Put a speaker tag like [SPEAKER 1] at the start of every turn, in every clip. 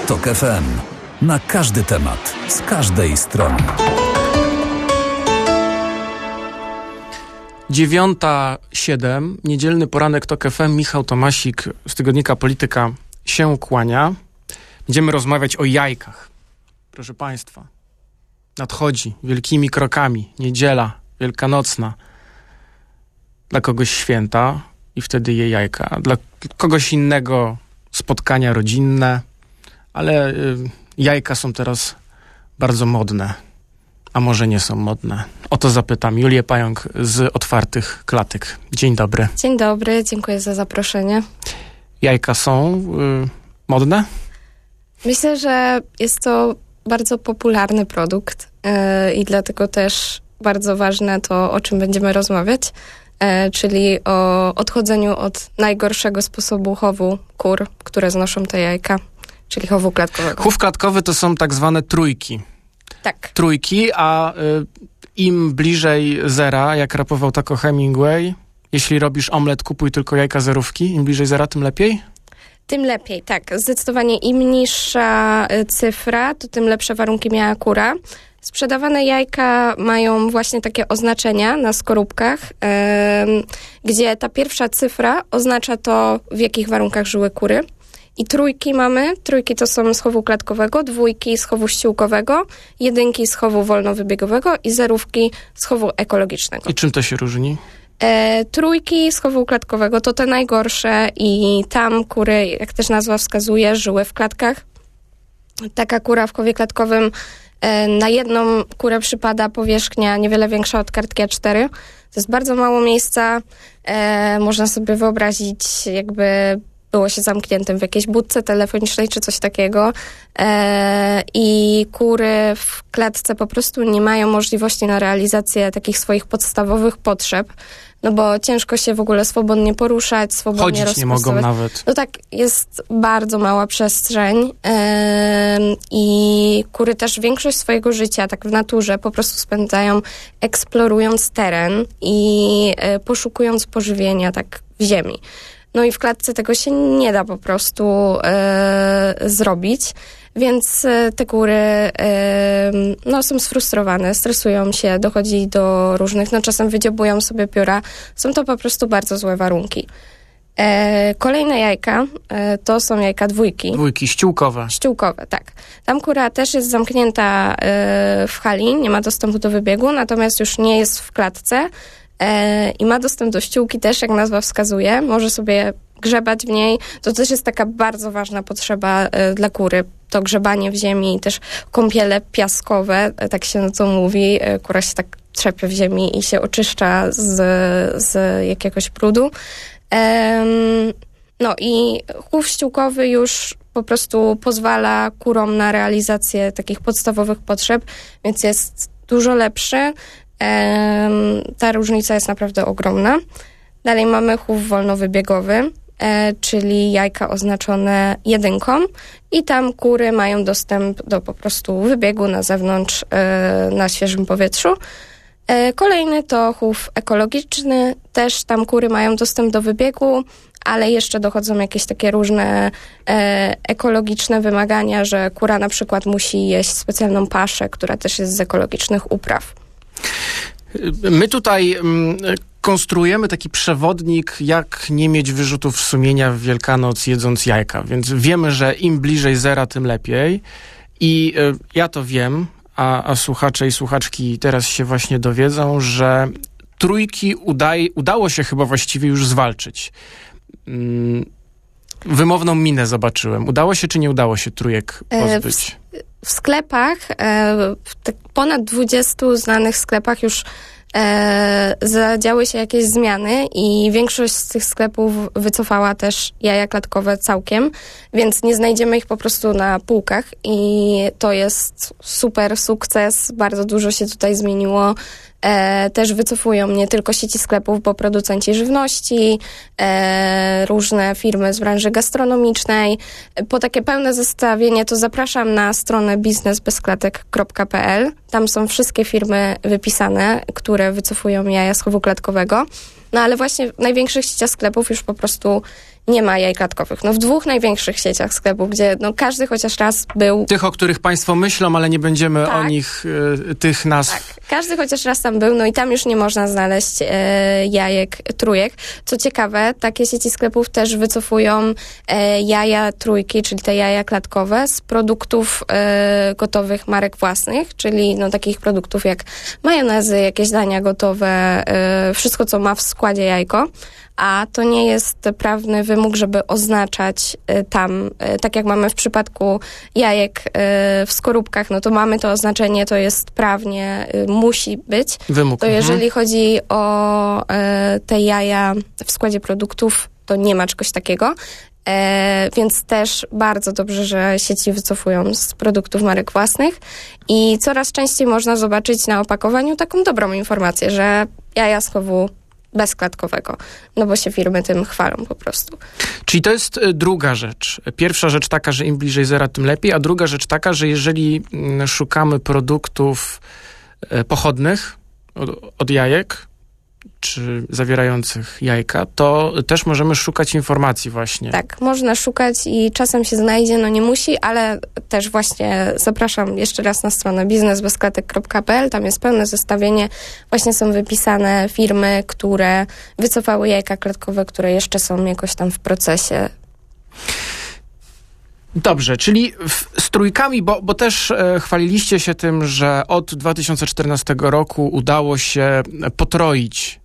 [SPEAKER 1] TOK FM. Na każdy temat, z każdej strony.
[SPEAKER 2] 9:07, niedzielny poranek TOK FM. Michał Tomasik z tygodnika Polityka się kłania. Będziemy rozmawiać o jajkach. Proszę Państwa, nadchodzi wielkimi krokami niedziela wielkanocna. Dla kogoś święta i wtedy je jajka. Dla kogoś innego spotkania rodzinne, ale jajka są teraz bardzo modne. A może nie są modne? O to zapytam Julię Pająk z Otwartych Klatek. Dzień dobry.
[SPEAKER 3] Dzień dobry, dziękuję za zaproszenie.
[SPEAKER 2] Jajka są modne?
[SPEAKER 3] Myślę, że jest to bardzo popularny produkt i dlatego też bardzo ważne to, o czym będziemy rozmawiać, czyli o odchodzeniu od najgorszego sposobu chowu kur, które znoszą te jajka, czyli chowu klatkowego.
[SPEAKER 2] Chów klatkowy to są tak zwane trójki.
[SPEAKER 3] Tak.
[SPEAKER 2] Trójki, a im bliżej zera, jak rapował tako Hemingway, jeśli robisz omlet, kupuj tylko jajka zerówki, im bliżej zera, tym lepiej?
[SPEAKER 3] Tym lepiej, tak. Zdecydowanie im niższa cyfra, to tym lepsze warunki miała kura. Sprzedawane jajka mają właśnie takie oznaczenia na skorupkach, gdzie ta pierwsza cyfra oznacza to, w jakich warunkach żyły kury. I trójki mamy. Trójki to są z chowu klatkowego, dwójki z chowu ściółkowego, jedynki z chowu wolnowybiegowego i zerówki z chowu ekologicznego.
[SPEAKER 2] I czym to się różni?
[SPEAKER 3] Trójki z chowu klatkowego to te najgorsze i tam kury, jak też nazwa wskazuje, żyły w klatkach. Taka kura w chowie klatkowym, na jedną kurę przypada powierzchnia niewiele większa od kartki A4. To jest bardzo mało miejsca. Można sobie wyobrazić, jakby było się zamkniętym w jakiejś budce telefonicznej czy coś takiego i kury w klatce po prostu nie mają możliwości na realizację takich swoich podstawowych potrzeb, no bo ciężko się w ogóle swobodnie poruszać, swobodnie
[SPEAKER 2] chodzić nie mogą nawet.
[SPEAKER 3] No tak, jest bardzo mała przestrzeń i kury też większość swojego życia tak w naturze po prostu spędzają eksplorując teren i poszukując pożywienia tak w ziemi. No i w klatce tego się nie da po prostu zrobić, więc te kury są sfrustrowane, stresują się, dochodzi do różnych, czasem wydziobują sobie pióra. Są to po prostu bardzo złe warunki. Kolejne jajka to są jajka dwójki. Dwójki,
[SPEAKER 2] ściółkowe.
[SPEAKER 3] Ściółkowe, tak. Tam kura też jest zamknięta w hali, nie ma dostępu do wybiegu, natomiast już nie jest w klatce. I ma dostęp do ściółki też, jak nazwa wskazuje. Może sobie grzebać w niej. To też jest taka bardzo ważna potrzeba dla kury. To grzebanie w ziemi i też kąpiele piaskowe, tak się to mówi. Kura się tak trzepie w ziemi i się oczyszcza z jakiegoś brudu. No i chów ściółkowy już po prostu pozwala kurom na realizację takich podstawowych potrzeb, więc jest dużo lepszy. Ta różnica jest naprawdę ogromna. Dalej mamy chów wolnowybiegowy, czyli jajka oznaczone jedynką i tam kury mają dostęp do po prostu wybiegu na zewnątrz, na świeżym powietrzu. Kolejny to chów ekologiczny, też tam kury mają dostęp do wybiegu, ale jeszcze dochodzą jakieś takie różne ekologiczne wymagania, że kura na przykład musi jeść specjalną paszę, która też jest z ekologicznych upraw.
[SPEAKER 2] My tutaj konstruujemy taki przewodnik, jak nie mieć wyrzutów sumienia w Wielkanoc jedząc jajka, więc wiemy, że im bliżej zera, tym lepiej i ja to wiem, a słuchacze i słuchaczki teraz się właśnie dowiedzą, że trójki udało się chyba właściwie już zwalczyć. Wymowną minę zobaczyłem. Udało się czy nie udało się trójek pozbyć?
[SPEAKER 3] W sklepach, w ponad 20 znanych sklepach już zadziały się jakieś zmiany i większość z tych sklepów wycofała też jaja klatkowe całkiem, więc nie znajdziemy ich po prostu na półkach i to jest super sukces. Bardzo dużo się tutaj zmieniło. Też wycofują nie tylko sieci sklepów, bo producenci żywności, różne firmy z branży gastronomicznej. Po takie pełne zestawienie to zapraszam na stronę biznesbezklatek.pl. Tam są wszystkie firmy wypisane, które wycofują jaja z chowu klatkowego. No ale właśnie w największych sieciach sklepów już po prostu nie ma jaj klatkowych. No w 2 największych sieciach sklepów, gdzie no każdy chociaż raz był...
[SPEAKER 2] Tych, o których państwo myślą, ale nie będziemy o nich, tych nazw...
[SPEAKER 3] Tak, każdy chociaż raz tam był, no i tam już nie można znaleźć jajek trójek. Co ciekawe, takie sieci sklepów też wycofują jaja trójki, czyli te jaja klatkowe z produktów gotowych marek własnych, czyli no takich produktów jak majonezy, jakieś dania gotowe, wszystko, co ma w składzie jajko. A to nie jest prawny wymóg, żeby oznaczać tam, tak jak mamy w przypadku jajek w skorupkach, no to mamy to oznaczenie, to jest prawnie, musi być.
[SPEAKER 2] Wymóg.
[SPEAKER 3] To jeżeli chodzi o te jaja w składzie produktów, to nie ma czegoś takiego. Więc też bardzo dobrze, że sieci wycofują z produktów marek własnych i coraz częściej można zobaczyć na opakowaniu taką dobrą informację, że jaja z chowu bezklatkowego, no bo się firmy tym chwalą po prostu.
[SPEAKER 2] Czyli to jest druga rzecz. Pierwsza rzecz taka, że im bliżej zera, tym lepiej, a druga rzecz taka, że jeżeli szukamy produktów pochodnych od jajek, czy zawierających jajka, to też możemy szukać informacji właśnie.
[SPEAKER 3] Tak, można szukać i czasem się znajdzie, no nie musi, ale też właśnie zapraszam jeszcze raz na stronę biznesbezklatek.pl, tam jest pełne zestawienie, właśnie są wypisane firmy, które wycofały jajka klatkowe, które jeszcze są jakoś tam w procesie.
[SPEAKER 2] Dobrze, czyli z trójkami, bo też chwaliliście się tym, że od 2014 roku udało się potroić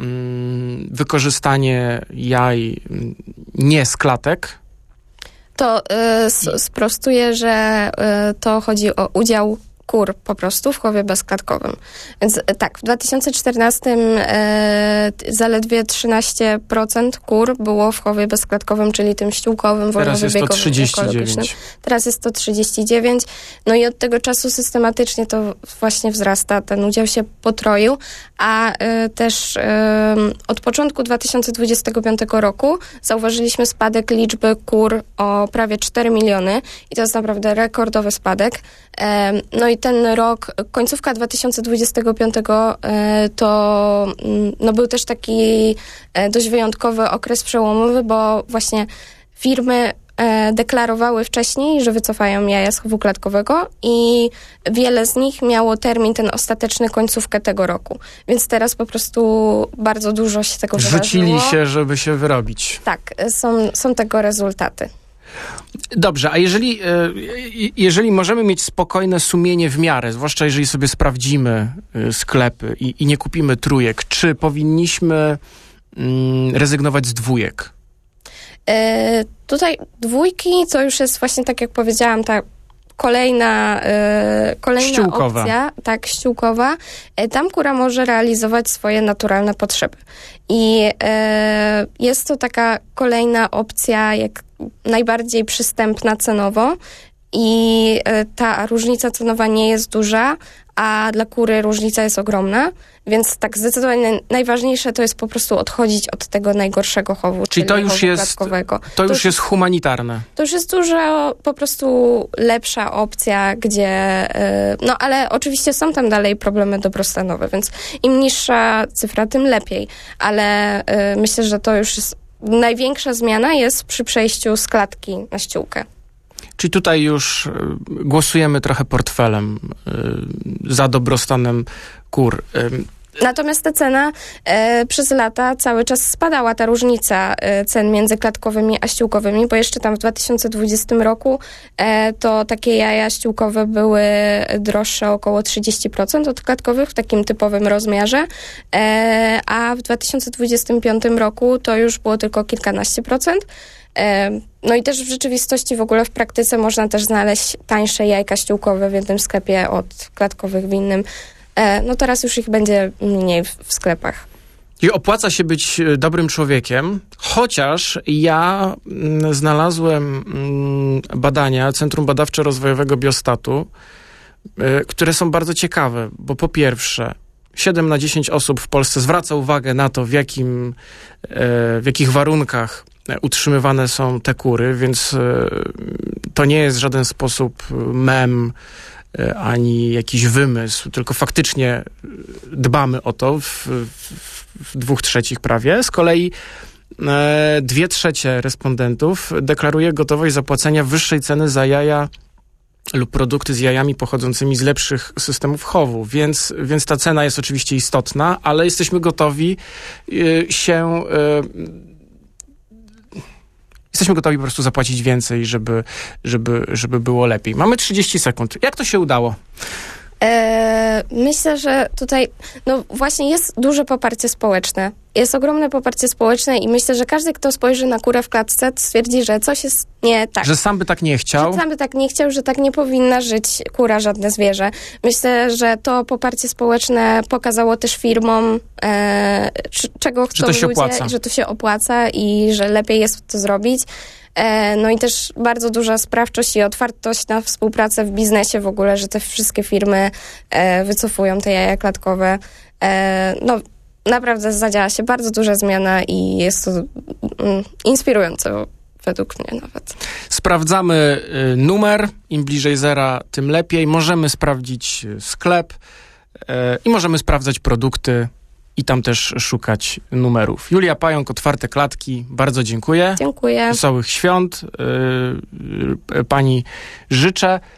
[SPEAKER 2] wykorzystanie jaj nie z klatek.
[SPEAKER 3] To sprostuję, że to chodzi o udział kur po prostu w chowie bezklatkowym. Więc tak, w 2014 zaledwie 13% kur było w chowie bezklatkowym, czyli tym ściółkowym, wolnowybiegowym, ekologicznym. Teraz jest to 39%. No i od tego czasu systematycznie to właśnie wzrasta, ten udział się potroił, a też od początku 2025 roku zauważyliśmy spadek liczby kur o prawie 4 miliony i to jest naprawdę rekordowy spadek. No i ten rok, końcówka 2025 to no, był też taki dość wyjątkowy okres przełomowy, bo właśnie firmy deklarowały wcześniej, że wycofają jaja z chowu klatkowego i wiele z nich miało termin ten ostateczny końcówkę tego roku. Więc teraz po prostu bardzo dużo się tego wydarzyło.
[SPEAKER 2] Rzucili się, żeby się wyrobić.
[SPEAKER 3] Tak, są tego rezultaty.
[SPEAKER 2] Dobrze, a jeżeli możemy mieć spokojne sumienie w miarę, zwłaszcza jeżeli sobie sprawdzimy sklepy i nie kupimy trójek, czy powinniśmy rezygnować z dwójek?
[SPEAKER 3] Tutaj dwójki to już jest właśnie tak jak powiedziałam, ta kolejna
[SPEAKER 2] ściółkowa
[SPEAKER 3] opcja, tak, ściółkowa. Tam kura może realizować swoje naturalne potrzeby. I jest to taka kolejna opcja, jak najbardziej przystępna cenowo i ta różnica cenowa nie jest duża, a dla kury różnica jest ogromna, więc tak zdecydowanie najważniejsze to jest po prostu odchodzić od tego najgorszego chowu, czyli
[SPEAKER 2] to już
[SPEAKER 3] chowu
[SPEAKER 2] jest
[SPEAKER 3] klatkowego.
[SPEAKER 2] To już jest humanitarne.
[SPEAKER 3] To już jest dużo po prostu lepsza opcja, gdzie no ale oczywiście są tam dalej problemy dobrostanowe, więc im niższa cyfra, tym lepiej, ale myślę, że to już jest największa zmiana jest przy przejściu z klatki na ściółkę.
[SPEAKER 2] Czyli tutaj już głosujemy trochę portfelem za dobrostanem kur.
[SPEAKER 3] Natomiast ta cena przez lata cały czas spadała, ta różnica cen między klatkowymi a ściółkowymi, bo jeszcze tam w 2020 roku to takie jaja ściółkowe były droższe około 30% od klatkowych w takim typowym rozmiarze, a w 2025 roku to już było tylko kilkanaście procent. No i też w rzeczywistości, w ogóle w praktyce można też znaleźć tańsze jajka ściółkowe w jednym sklepie od klatkowych w innym. No teraz już ich będzie mniej w sklepach.
[SPEAKER 2] I opłaca się być dobrym człowiekiem, chociaż ja znalazłem badania Centrum Badawczo-Rozwojowego Biostatu, które są bardzo ciekawe, bo po pierwsze 7 na 10 osób w Polsce zwraca uwagę na to, w jakich warunkach utrzymywane są te kury, więc to nie jest w żaden sposób mem ani jakiś wymysł, tylko faktycznie dbamy o to w 2/3 prawie. Z kolei 2/3 respondentów deklaruje gotowość zapłacenia wyższej ceny za jaja lub produkty z jajami pochodzącymi z lepszych systemów chowu, więc ta cena jest oczywiście istotna, ale jesteśmy gotowi jesteśmy gotowi po prostu zapłacić więcej, żeby było lepiej. Mamy 30 sekund. Jak to się udało?
[SPEAKER 3] Myślę, że tutaj właśnie jest duże poparcie społeczne. Jest ogromne poparcie społeczne i myślę, że każdy, kto spojrzy na kurę w klatce, stwierdzi, że coś jest nie tak.
[SPEAKER 2] Że sam by tak nie chciał?
[SPEAKER 3] Że sam by tak nie chciał, że tak nie powinna żyć kura, żadne zwierzę. Myślę, że to poparcie społeczne pokazało też firmom, czego chcą ludzie, że to się opłaca i że lepiej jest to zrobić. No i też bardzo duża sprawczość i otwartość na współpracę w biznesie w ogóle, że te wszystkie firmy wycofują te jaja klatkowe. Naprawdę zadziała się bardzo duża zmiana i jest to inspirujące według mnie nawet.
[SPEAKER 2] Sprawdzamy numer. Im bliżej zera, tym lepiej. Możemy sprawdzić sklep i możemy sprawdzać produkty i tam też szukać numerów. Julia Pająk, Otwarte Klatki. Bardzo dziękuję.
[SPEAKER 3] Dziękuję.
[SPEAKER 2] Wesołych świąt pani życzę.